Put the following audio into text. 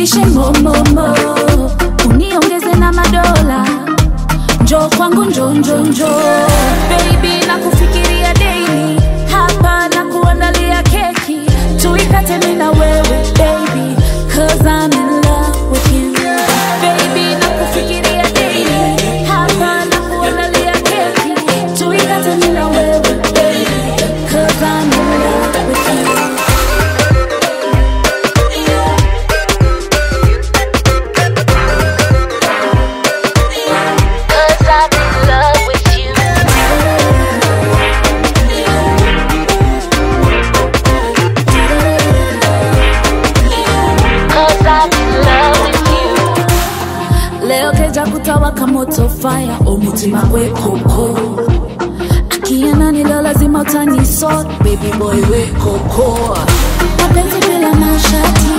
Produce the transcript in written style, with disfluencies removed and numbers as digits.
nizidishe mo uniongeze na madola. Njoo kwangu njoo baby, nakufikiria daily. Hapa nakuandalia keki, tuikate mimi na wewe baby, cause I'm in love with you. Baby nakufikiria daily. Hapa nakuandalia keki, tuikate mimi na wewe baby, cause I'm in love with you. Leo keja kutawaka moto fire, omutima we koko. Akiana nilo lazima utanisort, baby boy we koko. Mapenzi bila mashati